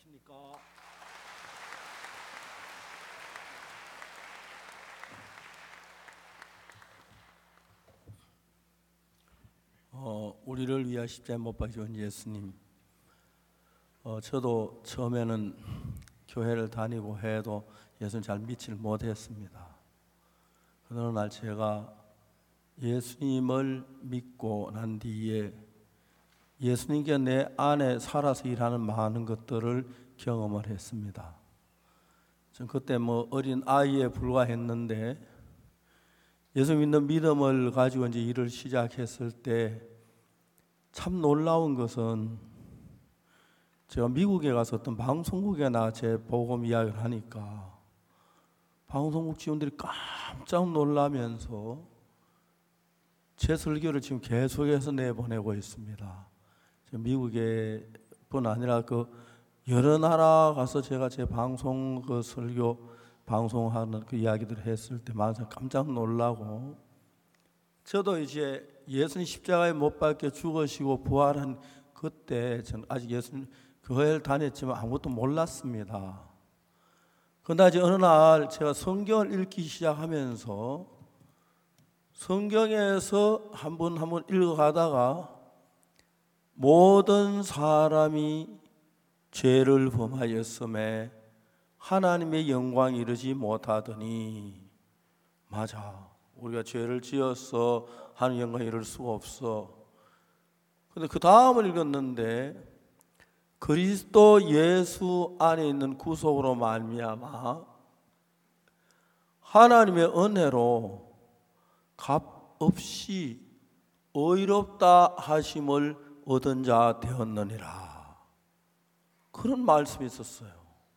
안녕하십니까. 우리를 위하여 십자가에 못 박히신 예수님. 저도 처음에는 교회를 다니고 해도 예수님 잘 믿지를 못했습니다. 어느 날 제가 예수님을 믿고 난 뒤에 예수님께 내 안에 살아서 일하는 많은 것들을 경험을 했습니다. 전 그때 어린 아이에 불과했는데 예수 믿는 믿음을 가지고 이제 일을 시작했을 때 참 놀라운 것은 제가 미국에 가서 어떤 방송국에 제 복음 이야기를 하니까 방송국 직원들이 깜짝 놀라면서 제 설교를 지금 계속해서 내보내고 있습니다. 미국에 뿐 아니라 여러 나라 가서 제가 제 방송 설교 방송하는 이야기들을 했을 때 많은 사람이 깜짝 놀라고, 저도 이제 예수님 십자가에 못 박혀 죽으시고 부활한 그때 저는 아직 예수님 교회를 다녔지만 아무것도 몰랐습니다. 그러나 어느 날 제가 성경을 읽기 시작하면서 성경에서 한 번 읽어가다가 모든 사람이 죄를 범하였음에 하나님의 영광 이르지 못하더니, 맞아, 우리가 죄를 지어서 하나님 영광 이룰 수가 없어. 근데 그 다음을 읽었는데 그리스도 예수 안에 있는 구속으로 말미암아 하나님의 은혜로 값없이 의롭다 하심을 얻은 자 되었느니라. 그런 말씀이 있었어요.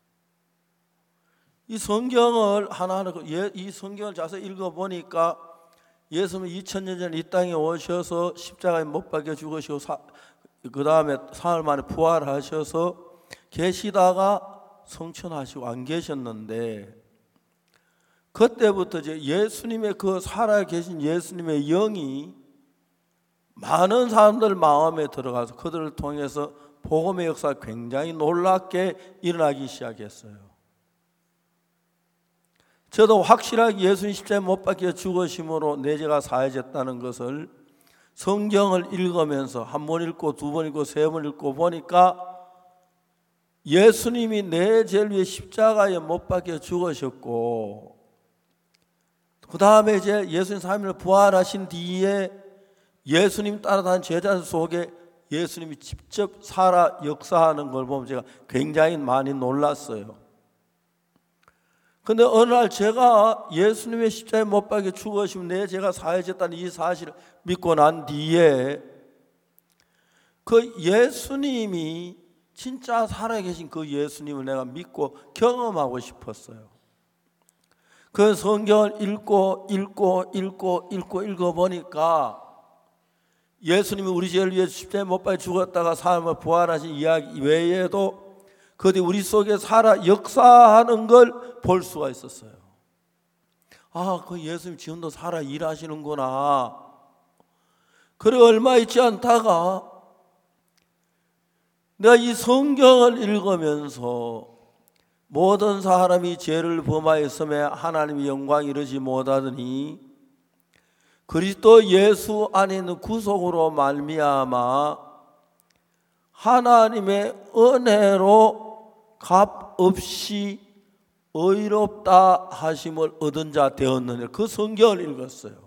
이 성경을 하나하나 이 성경을 자세히 읽어보니까 예수님은 2000년 전에 이 땅에 오셔서 십자가에 못 박혀 죽으시고 그 다음에 사흘 만에 부활하셔서 계시다가 성천하시고 안 계셨는데, 그때부터 이제 예수님의 살아계신 예수님의 영이 많은 사람들 마음에 들어가서 그들을 통해서 복음의 역사가 굉장히 놀랍게 일어나기 시작했어요. 저도 확실하게 예수님 십자가에 못 박혀 죽으심으로 내 죄가 사해졌다는 것을 성경을 읽으면서 한 번 읽고 두 번 읽고 세 번 읽고 보니까 예수님이 내 죄를 위해 십자가에 못 박혀 죽으셨고, 그 다음에 이제 예수님 3일 부활하신 뒤에 예수님 따라다니는 제자들 속에 예수님이 직접 살아 역사하는 걸 보면 제가 굉장히 많이 놀랐어요. 근데 어느 날 제가 예수님의 십자가에 못 박혀 죽으시면 내 죄가 사해졌다는 이 사실을 믿고 난 뒤에 예수님이 진짜 살아계신 예수님을 내가 믿고 경험하고 싶었어요. 그 성경을 읽어보니까 예수님이 우리 죄를 위해 십자가에 못 박혀 죽었다가 사람을 부활하신 이야기 외에도 그들이 우리 속에 살아 역사하는 걸 볼 수가 있었어요. 예수님 지금도 살아 일하시는구나. 그리고 얼마 있지 않다가 내가 이 성경을 읽으면서 모든 사람이 죄를 범하였음에 하나님의 영광 이르지 못하더니 그리스도 예수 안에 있는 구속으로 말미암아 하나님의 은혜로 값없이 의롭다 하심을 얻은 자 되었느니라. 그 성경을 읽었어요.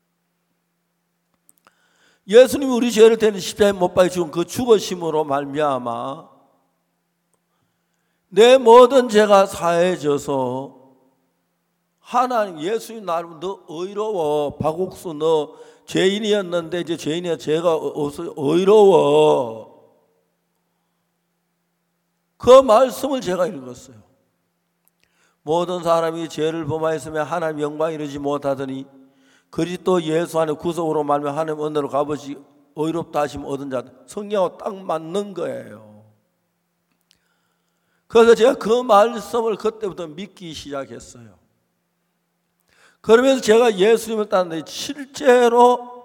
예수님이 우리 죄를 대는 십자가에 못 박혀 죽은 그 죽으심으로 말미암아 내 모든 죄가 사해져서 하나님, 예수님 나를 너 의로워, 박옥수 너 죄인이었는데 이제 죄인이야, 죄가 없어, 의로워. 그 말씀을 제가 읽었어요. 모든 사람이 죄를 범하였으며 하나님 영광 이르지 못하더니 그리스도 예수 안에 구속으로 말미암아 하나님 은혜로 값없이 의롭다 하심 얻은 자. 성경하고 딱 맞는 거예요. 그래서 제가 그 말씀을 그때부터 믿기 시작했어요. 그러면서 제가 예수님을 따르는데 실제로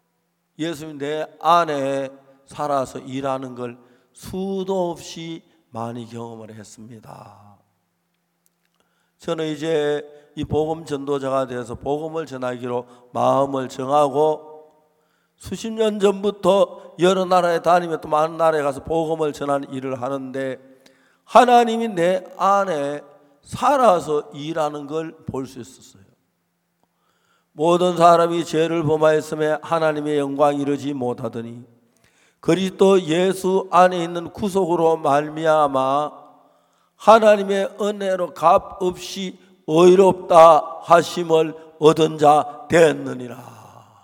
예수님 내 안에 살아서 일하는 걸 수도 없이 많이 경험을 했습니다. 저는 이제 이 복음 전도자가 되어서 복음을 전하기로 마음을 정하고 수십 년 전부터 여러 나라에 다니며 또 많은 나라에 가서 복음을 전하는 일을 하는데 하나님이 내 안에 살아서 일하는 걸 볼 수 있었어요. 모든 사람이 죄를 범하였음에 하나님의 영광 이루지 못하더니 그리스도 예수 안에 있는 구속으로 말미암아 하나님의 은혜로 값없이 의롭다 하심을 얻은 자 되었느니라.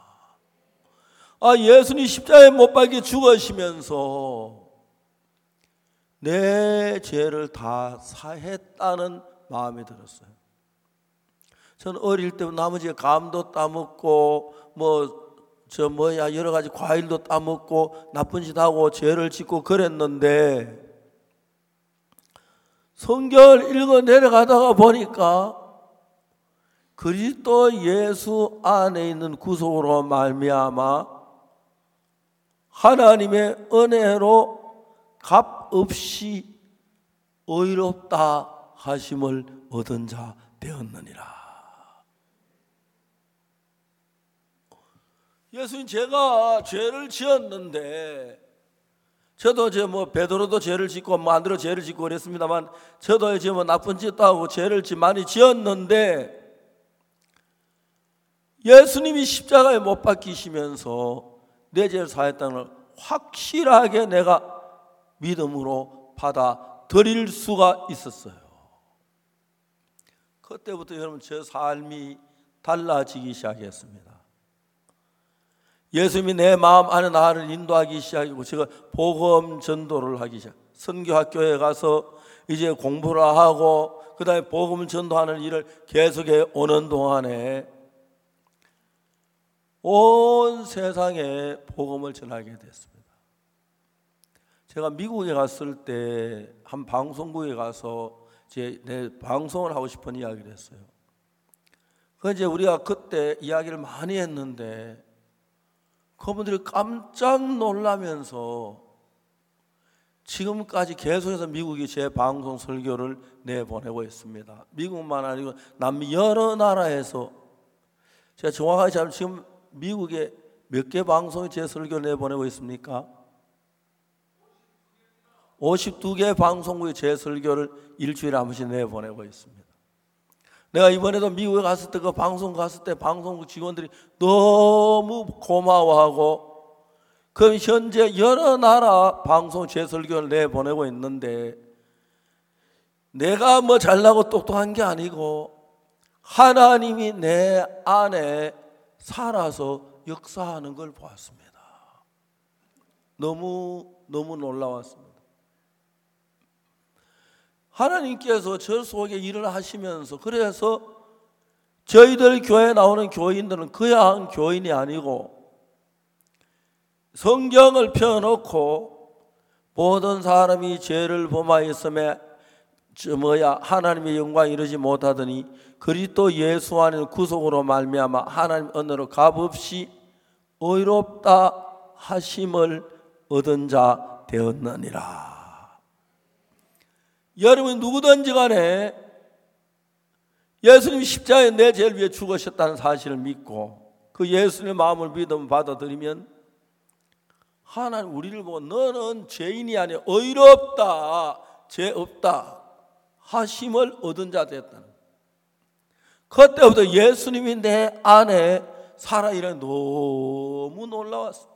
예수님 십자가에 못 박혀 죽으시면서 내 죄를 다 사했다는 마음이 들었어요. 저는 어릴 때 나머지 감도 따먹고 여러 가지 과일도 따먹고 나쁜 짓 하고 죄를 짓고 그랬는데 성경을 읽어 내려가다가 보니까 그리스도 예수 안에 있는 구속으로 말미암아 하나님의 은혜로 값없이 의롭다 하심을 얻은 자 되었느니라. 예수님, 제가 죄를 지었는데 저도 베드로도 죄를 짓고 안드로 죄를 짓고 그랬습니다만 저도 이제 나쁜 짓도 하고 죄를 많이 지었는데 예수님이 십자가에 못 박히시면서 내 죄를 사했다는 걸 확실하게 내가 믿음으로 받아들일 수가 있었어요. 그때부터 여러분 제 삶이 달라지기 시작했습니다. 예수님이 내 마음 안에 나를 인도하기 시작하고 제가 복음 전도를 하기 시작. 선교학교에 가서 이제 공부를 하고 그 다음에 복음 전도하는 일을 계속해 오는 동안에 온 세상에 복음을 전하게 됐습니다. 제가 미국에 갔을 때 한 방송국에 가서 내 방송을 하고 싶은 이야기를 했어요. 이제 우리가 그때 이야기를 많이 했는데 그분들이 깜짝 놀라면서 지금까지 계속해서 미국이 제 방송 설교를 내보내고 있습니다. 미국만 아니고 남미 여러 나라에서 제가 정확하게 잘 지금 미국에 몇 개 방송이 제 설교를 내보내고 있습니까? 52개 방송국이 제 설교를 일주일에 한 번씩 내보내고 있습니다. 내가 이번에도 미국에 갔을 때 그 방송 갔을 때 방송국 직원들이 너무 고마워하고 그럼 현재 여러 나라 방송 제 설교를 내보내고 있는데 내가 잘나고 똑똑한 게 아니고 하나님이 내 안에 살아서 역사하는 걸 보았습니다. 너무 놀라웠습니다. 하나님께서 저 속에 일을 하시면서 그래서 저희들 교회에 나오는 교인들은 그냥 교인이 아니고 성경을 펴놓고 모든 사람이 죄를 범하였음에 하나님의 영광 이루지 못하더니 그리스도 예수 안에 구속으로 말미암아 하나님 은혜로 값없이 의롭다 하심을 얻은 자 되었느니라. 여러분 누구든지 간에 예수님 십자가에 내 죄를 위해 죽으셨다는 사실을 믿고 그 예수님의 마음을 믿음 받아들이면 하나님 우리를 보고 너는 죄인이 아니야 의롭다 죄 없다 하심을 얻은 자 되었다는 거예요. 그때부터 예수님이 내 안에 살아있는 너무 놀라웠어요.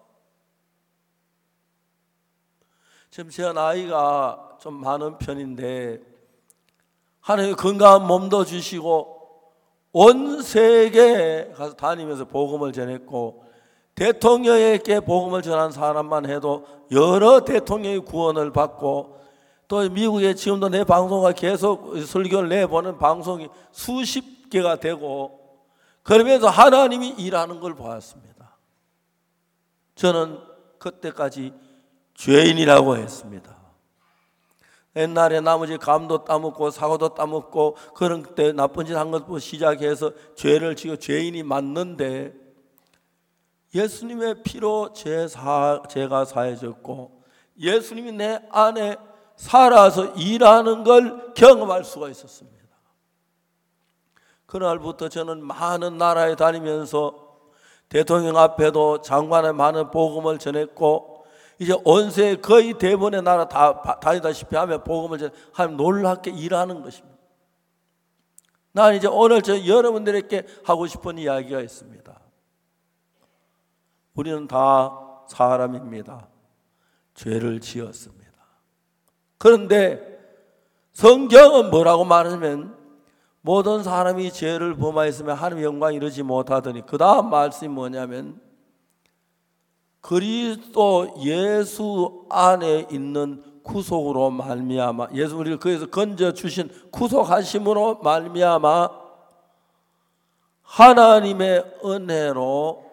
지금 제가 나이가 좀 많은 편인데 하나님 건강한 몸도 주시고 온 세계에 가서 다니면서 복음을 전했고 대통령에게 복음을 전한 사람만 해도 여러 대통령의 구원을 받고 또 미국에 지금도 내 방송과 계속 설교를 내보는 방송이 수십 개가 되고 그러면서 하나님이 일하는 걸 보았습니다. 저는 그때까지 죄인이라고 했습니다. 옛날에 나머지 감도 따먹고 사고도 따먹고 그런 때 나쁜 짓 한 것부터 시작해서 죄를 지고 죄인이 맞는데 예수님의 피로 죄가 사해졌고 예수님이 내 안에 살아서 일하는 걸 경험할 수가 있었습니다. 그날부터 저는 많은 나라에 다니면서 대통령 앞에도 장관의 많은 복음을 전했고, 이제 온 세계 거의 대부분의 나라 다 다니다시피 하면 복음을 하면 놀랍게 일하는 것입니다. 난 이제 오늘 저 여러분들에게 하고 싶은 이야기가 있습니다. 우리는 다 사람입니다. 죄를 지었습니다. 그런데 성경은 뭐라고 말하면 모든 사람이 죄를 범하였으면 하나님의 영광 이루지 못하더니, 그 다음 말씀이 뭐냐면 그리스도 예수 안에 있는 구속으로 말미암아, 예수 우리를 그에서 건져 주신 구속하심으로 말미암아 하나님의 은혜로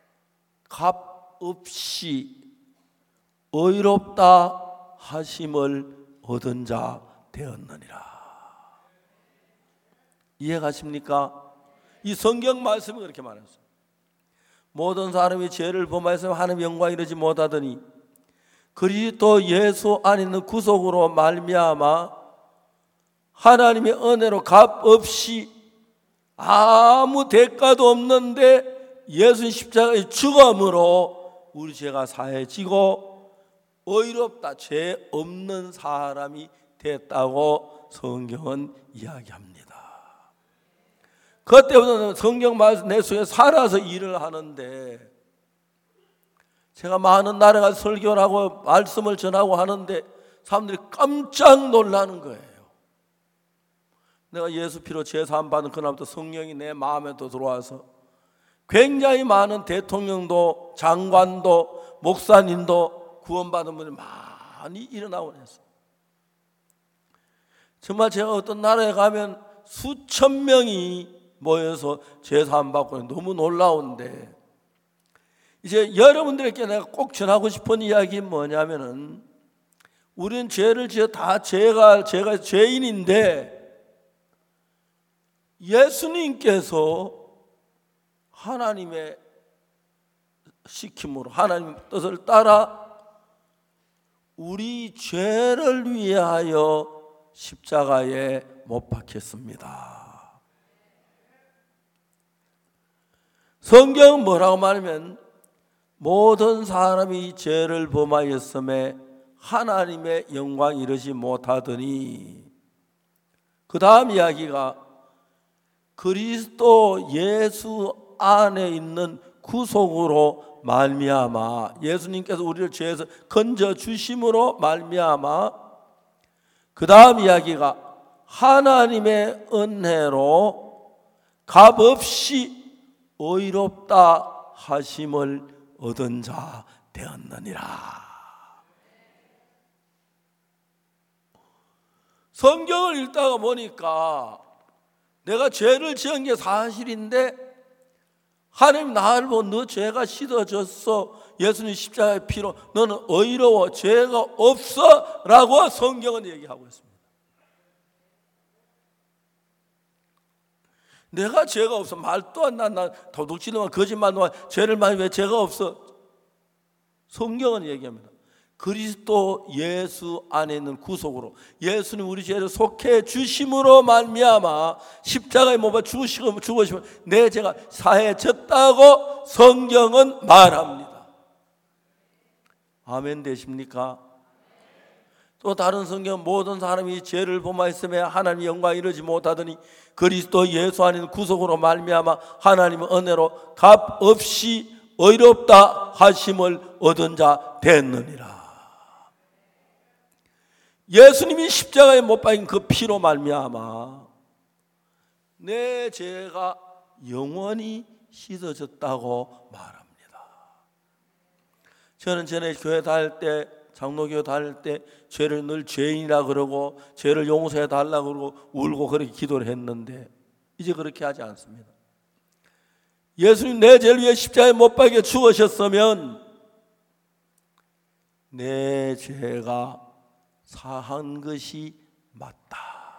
값없이 의롭다 하심을 얻은 자 되었느니라. 이해가십니까? 이 성경 말씀이 그렇게 말했어요. 모든 사람이 죄를 범하여서 하나님의 영광 이루지 못하더니 그리스도 예수 안에 있는 구속으로 말미암아 하나님의 은혜로 값없이 아무 대가도 없는데 예수님 십자가의 죽음으로 우리 죄가 사해지고 의롭다, 죄 없는 사람이 됐다고 성경은 이야기합니다. 그때부터는 성경 말씀 내 속에 살아서 일을 하는데, 제가 많은 나라가 설교를 하고 말씀을 전하고 하는데 사람들이 깜짝 놀라는 거예요. 내가 예수 피로 제사함 받은 그날부터 성령이 내 마음에 또 들어와서 굉장히 많은 대통령도 장관도 목사님도 구원받은 분이 많이 일어나고 했어요. 정말 제가 어떤 나라에 가면 수천 명이 모여서 제사함 받고 너무 놀라운데, 이제 여러분들에게 내가 꼭 전하고 싶은 이야기는 뭐냐면은, 우리는 죄를 지어 다 제가 죄인인데 예수님께서 하나님의 시킴으로 하나님 뜻을 따라 우리 죄를 위하여 십자가에 못 박혔습니다. 성경은 뭐라고 말하면 모든 사람이 죄를 범하였음에 하나님의 영광 이르지 못하더니, 그 다음 이야기가 그리스도 예수 안에 있는 구속으로 말미암아, 예수님께서 우리를 죄에서 건져 주심으로 말미암아, 그 다음 이야기가 하나님의 은혜로 값없이 의롭다 하심을 얻은 자 되었느니라. 성경을 읽다가 보니까 내가 죄를 지은 게 사실인데 하나님 나를 보고 너 죄가 씻어졌어, 예수님 십자가의 피로 너는 의로워, 죄가 없어 라고 성경은 얘기하고 있습니다. 내가 죄가 없어, 말도 안 나, 도둑질만 거짓말만 죄를 많이, 왜 죄가 없어? 성경은 얘기합니다. 그리스도 예수 안에 있는 구속으로, 예수님 우리 죄를 속해 주심으로 말미암아 십자가에 못 박혀 죽으시면 내 죄가 사해졌다고 성경은 말합니다. 아멘 되십니까? 또 다른 성경, 모든 사람이 죄를 범하였음에 하나님의 영광 이루지 못하더니 그리스도 예수 안에 있는 구속으로 말미암아 하나님의 은혜로 값없이 의롭다 하심을 얻은 자 됐느니라. 예수님이 십자가에 못 박힌 그 피로 말미암아 내 죄가 영원히 씻어졌다고 말합니다. 저는 전에 교회 다닐 때, 장로교회 다닐 때 죄를 늘 죄인이라 그러고 죄를 용서해 달라고 그러고 울고 그렇게 기도를 했는데, 이제 그렇게 하지 않습니다. 예수님 내 죄를 위해 십자가에 못 박혀 죽으셨으면 내 죄가 사한 것이 맞다.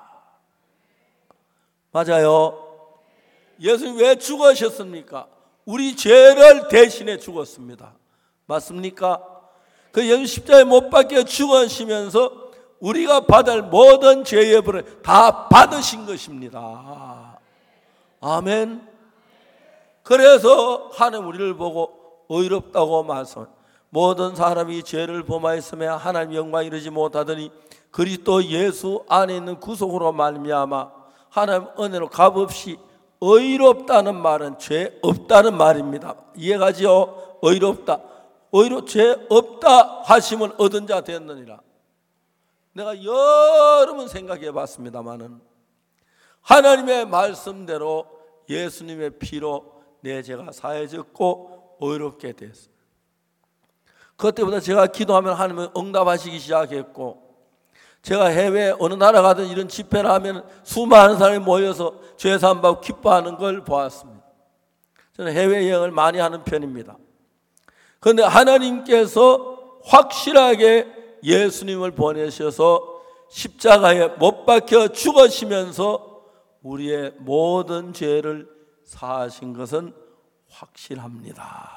맞아요. 예수님 왜 죽으셨습니까? 우리 죄를 대신해 죽었습니다. 맞습니까? 그 예수 십자가에 못 박혀 죽으시면서 우리가 받을 모든 죄의 벌을 다 받으신 것입니다. 아멘. 그래서 하나님 우리를 보고 의롭다고 말씀합니다. 모든 사람이 죄를 범하였으며 하나님 영광 이르지 못하더니 그리스도 예수 안에 있는 구속으로 말미암아 하나님 은혜로 값없이 의롭다는 말은 죄 없다는 말입니다. 이해가지요? 의롭다. 죄 없다 하심을 얻은 자 됐느니라. 내가 여러 번 생각해 봤습니다마는 하나님의 말씀대로 예수님의 피로 내 죄가 사해졌고 의롭게 됐어요. 그때부터 제가 기도하면 하나님은 응답하시기 시작했고, 제가 해외 어느 나라 가든 이런 집회를 하면 수많은 사람이 모여서 죄 사함받고 기뻐하는 걸 보았습니다. 저는 해외여행을 많이 하는 편입니다. 그런데 하나님께서 확실하게 예수님을 보내셔서 십자가에 못 박혀 죽으시면서 우리의 모든 죄를 사하신 것은 확실합니다.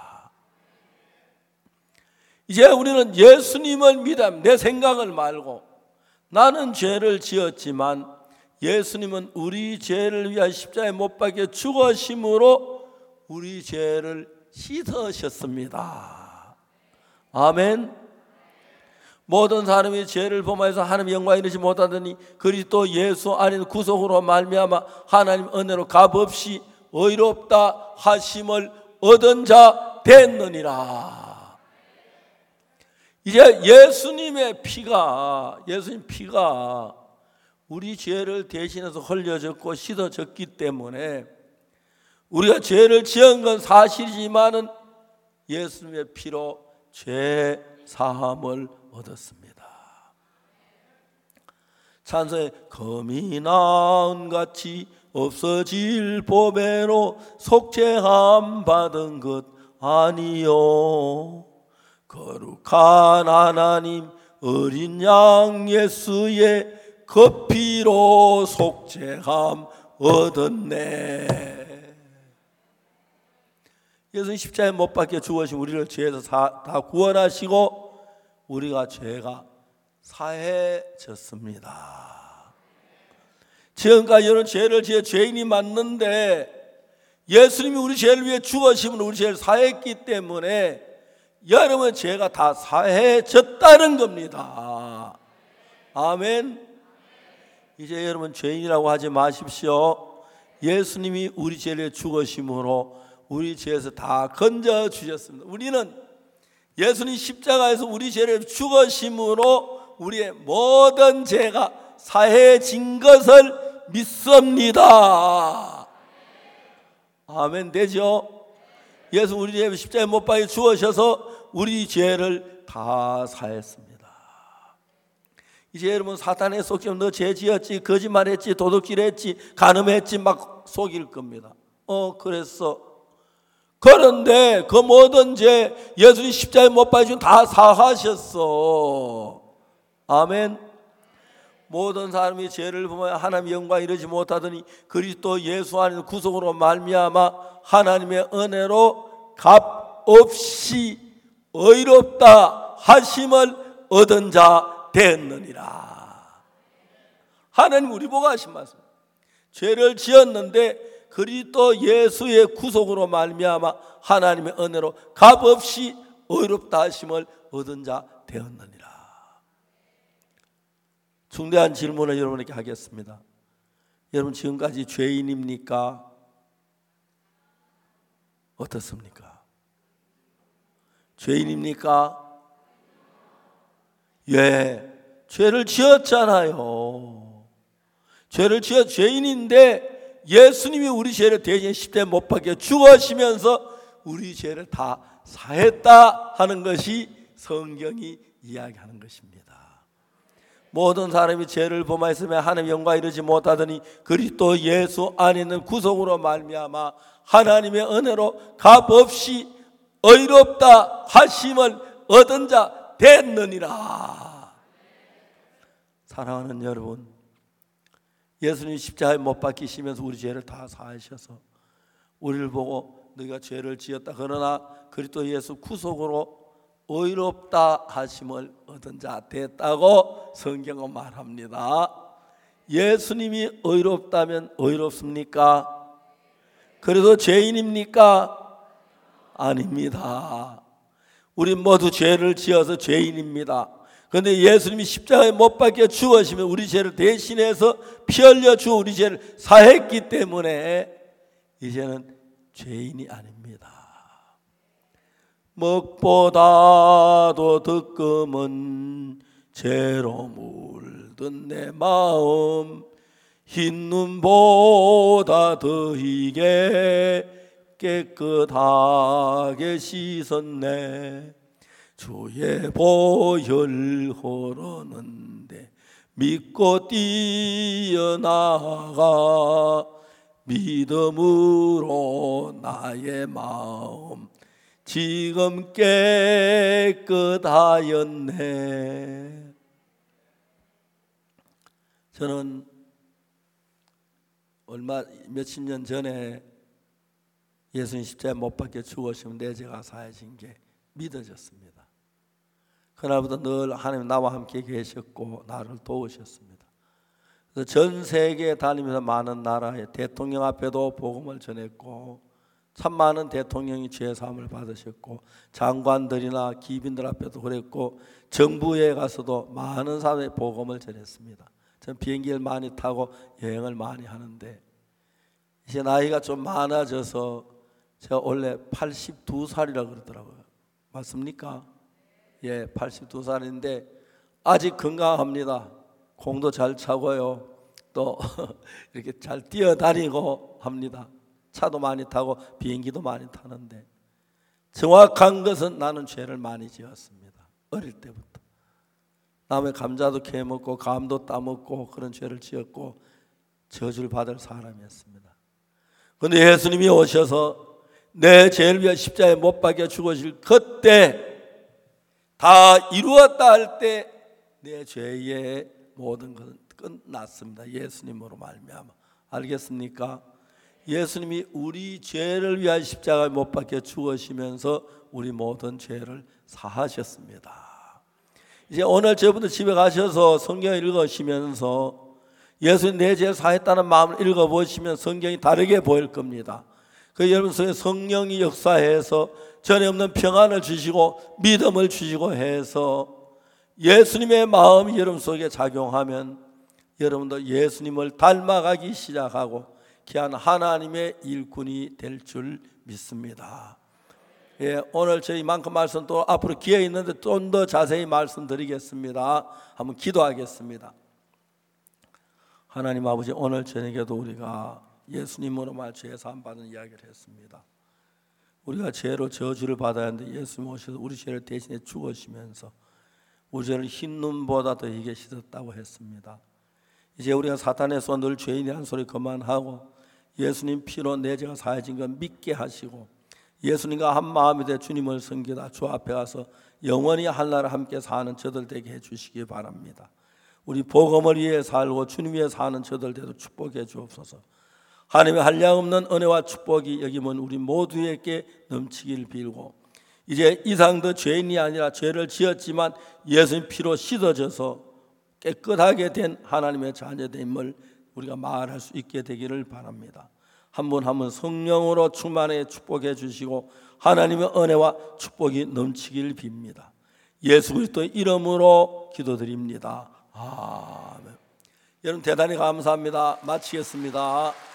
이제 우리는 예수님을 믿어 내 생각을 말고, 나는 죄를 지었지만 예수님은 우리 죄를 위하여 십자가에 못 박혀 죽으심으로 우리 죄를 씻으셨습니다. 아멘. 모든 사람이 죄를 범하여서 하나님 영광 이르지 못하더니 그리스도 예수 안에 구속으로 말미암아 하나님 은혜로 값없이 의롭다 하심을 얻은 자 됐느니라. 이제 예수님 피가 우리 죄를 대신해서 흘려졌고 씻어졌기 때문에 우리가 죄를 지은 건 사실이지만은 예수님의 피로 죄 사함을 얻었습니다. 찬송에 검이 나은 같이 없어질 보배로 속죄함 받은 것 아니요, 거룩한 하나님 어린 양 예수의 그 피로 속죄함 얻었네. 예수님 십자가에 못 박혀 죽으신 우리를 죄에서 다 구원하시고 우리가 죄가 사해졌습니다. 지금까지 여러분 죄를 지어 죄인이 맞는데 예수님이 우리 죄를 위해 죽으시면 우리 죄를 사했기 때문에 여러분 죄가 다 사해졌다는 겁니다. 아멘. 이제 여러분 죄인이라고 하지 마십시오. 예수님이 우리 죄를 죽으심으로 우리 죄에서 다 건져 주셨습니다. 우리는 예수님 십자가에서 우리 죄를 죽으심으로 우리의 모든 죄가 사해진 것을 믿습니다. 아멘 되죠? 예수 우리 죄 십자가에 못 박혀 죽으셔서 우리 죄를 다 사했습니다. 이제 여러분 사탄에 속이면 너 죄 지었지, 거짓말했지, 도둑질했지, 간음했지 막 속일 겁니다. 그랬어. 그런데 그 모든 죄 예수님 십자가에 못 박혀 다 사하셨어. 아멘. 모든 사람이 죄를 범하여 하나님의 영광 이르지 못하더니 그리스도 예수 안에 구속으로 말미암아 하나님의 은혜로 값없이 의롭다 하심을 얻은 자 됐느니라. 하나님 우리 보고 하신 말씀. 죄를 지었는데 그리스도 예수의 구속으로 말미암아 하나님의 은혜로 값없이 의롭다 하심을 얻은 자 되었느니라. 중대한 질문을 여러분에게 하겠습니다. 여러분 지금까지 죄인입니까? 어떻습니까? 죄인입니까? 예, 죄를 지었잖아요. 죄를 지어 죄인인데 예수님이 우리 죄를 대신 십자가에 못 박혀 죽으시면서 우리 죄를 다 사했다 하는 것이 성경이 이야기하는 것입니다. 모든 사람이 죄를 범하였으며 하나님의 영광 이르지 못하더니 그리스도 예수 안에 있는 구속으로 말미암아 하나님의 은혜로 값없이 의롭다 하심을 얻은 자 됐느니라. 사랑하는 여러분, 예수님 십자가에 못 박히시면서 우리 죄를 다 사하셔서 우리를 보고 너희가 죄를 지었다 그러나 그리스도 예수 구속으로 의롭다 하심을 얻은 자 됐다고 성경은 말합니다. 예수님이 의롭다면 의롭습니까? 그래도 죄인입니까? 아닙니다. 우리 모두 죄를 지어서 죄인입니다. 그런데 예수님이 십자가에 못 박혀 죽으시면 우리 죄를 대신해서 피 흘려 주어 우리 죄를 사했기 때문에 이제는 죄인이 아닙니다. 먹보다도 더 검은 죄로 물든 내 마음, 흰 눈보다 더 희게 깨끗하게 씻었네. 주의 보혈 흐르는데 믿고 뛰어나가 믿음으로 나의 마음 지금 깨끗하였네. 저는 몇십 년 전에 예수님 십자가에 못 박혀 죽으시면 내 죄가 사해진 게 믿어졌습니다. 그날부터 늘 하나님 나와 함께 계셨고 나를 도우셨습니다. 그래서 전 세계에 다니면서 많은 나라의 대통령 앞에도 복음을 전했고 참 많은 대통령이 죄사함을 받으셨고 장관들이나 기빈들 앞에도 그랬고 정부에 가서도 많은 사람의 복음을 전했습니다. 저는 비행기를 많이 타고 여행을 많이 하는데 이제 나이가 좀 많아져서 제가 원래 82살이라고 그러더라고요. 맞습니까? 예, 82살인데 아직 건강합니다. 공도 잘 차고요. 또 이렇게 잘 뛰어다니고 합니다. 차도 많이 타고 비행기도 많이 타는데 정확한 것은 나는 죄를 많이 지었습니다. 어릴 때부터. 남의 감자도 캐먹고 감도 따먹고 그런 죄를 지었고 저주를 받을 사람이었습니다. 그런데 예수님이 오셔서 내 죄를 위해 십자가에 못 박혀 죽으실 그때 다 이루었다 할 때 내 죄의 모든 것은 끝났습니다. 예수님으로 말미암아. 알겠습니까? 예수님이 우리 죄를 위하여 십자가에 못 박혀 죽으시면서 우리 모든 죄를 사하셨습니다. 이제 오늘 저분들 집에 가셔서 성경을 읽으시면서 예수님 내 죄를 사했다는 마음을 읽어보시면 성경이 다르게 보일 겁니다. 그 여러분 속에 성령이 역사해서 전에 없는 평안을 주시고 믿음을 주시고 해서 예수님의 마음이 여러분 속에 작용하면 여러분도 예수님을 닮아가기 시작하고 귀한 하나님의 일꾼이 될 줄 믿습니다. 예, 오늘 저희만큼 말씀 또 앞으로 기회 있는데 좀 더 자세히 말씀드리겠습니다. 한번 기도하겠습니다. 하나님 아버지, 오늘 저녁에도 우리가 예수님으로 말 죄 사함 받은 이야기를 했습니다. 우리가 죄로 저주를 받아야 하는데 예수님 오셔서 우리 죄를 대신해 죽으시면서 우리 죄를 흰 눈보다 더 희게 씻었다고 했습니다. 이제 우리가 사탄에서 늘 죄인이라는 소리 그만하고 예수님 피로 내 죄가 사해진 걸 믿게 하시고 예수님과 한 마음이 돼 주님을 섬기다 주 앞에 가서 영원히 한나라 함께 사는 저들 되게 해주시기 바랍니다. 우리 복음을 위해 살고 주님 위해 사는 저들 되도 축복해 주옵소서. 하나님의 한량없는 은혜와 축복이 여기면 우리 모두에게 넘치길 빌고 이제 이상 더 죄인이 아니라 죄를 지었지만 예수님 피로 씻어져서 깨끗하게 된 하나님의 자녀됨을 우리가 말할 수 있게 되기를 바랍니다. 한 분 한 분 성령으로 충만해 축복해 주시고 하나님의 은혜와 축복이 넘치길 빕니다. 예수 그리스도의 이름으로 기도드립니다. 아멘. 여러분 대단히 감사합니다. 마치겠습니다.